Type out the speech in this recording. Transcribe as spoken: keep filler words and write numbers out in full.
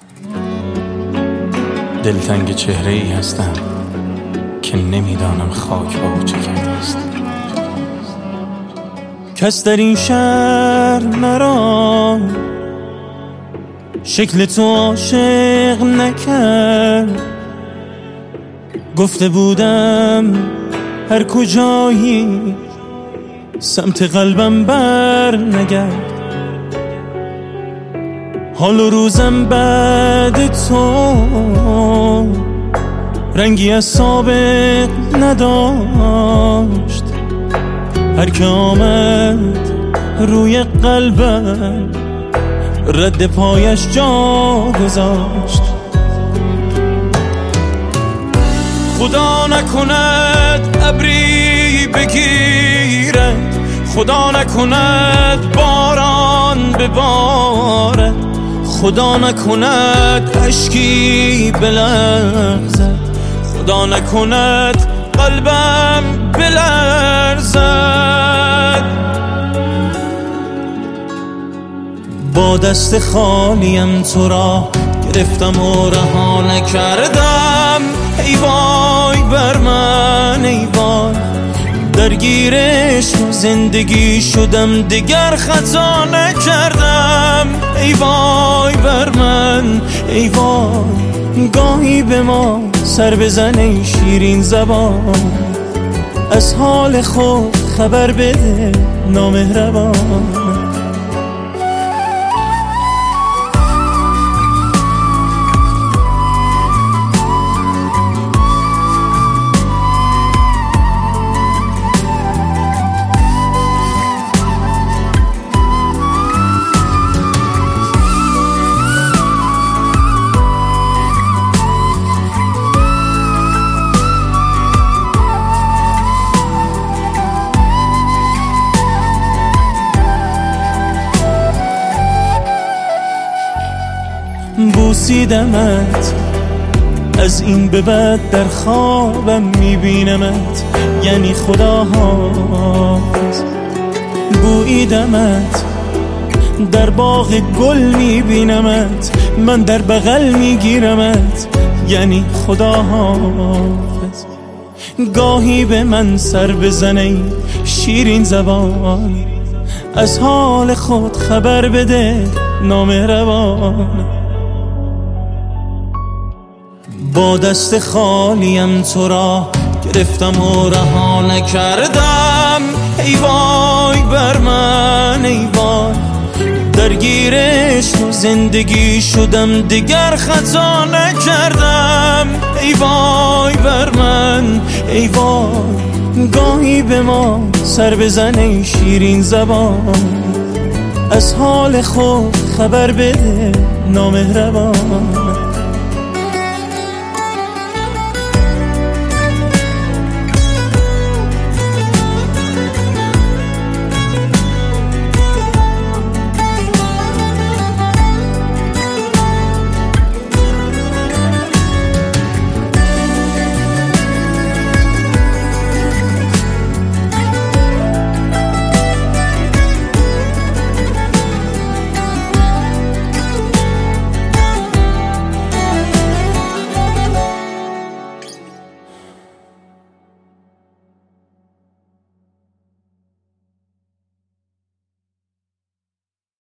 دلتنگ چهره ای هستم که نمیدانم خاک با چه کرده است. کس در این شهر مرا شکل تو عاشق نکرد. گفته بودم هر کجایی سمت قلبم بر نگرد. حال و روزم بعد تو رنگی از سابق نداشت. هر که آمد روی قلبم رد پایش جا گذاشت. خدا نکند ابری بگیرد، خدا نکند باران ببارد، خدا نکند اشکی بلغزد، خدا نکند قلبم بلرزد. با دست خالیم تو را گرفتم و رها نکردم. ای وای بر من ای وای، درگیرش زندگی شدم دیگر خطا نکردم. ای وای بر من ای وای، گاهی به ما سر بزن ای شیرین زبان، از حال خود خبر بده نامهربان. بوسیدمت از این به بعد در خوابم میبینمت، یعنی خدا حافظ. بویدمت در باغ گل میبینمت، من در بغل میگیرمت، یعنی خدا حافظ. گاهی به من سر بزنه شیرین زبان، از حال خود خبر بده نامهربان. با دست خالیم تو را گرفتم و رها نکردم. ای وای بر من ای وای، درگیرش و زندگی شدم دیگر خطا نکردم. ای وای بر من ای وای، گاهی به ما سر بزن ای شیرین زبان، از حال خود خبر بده نامهربان.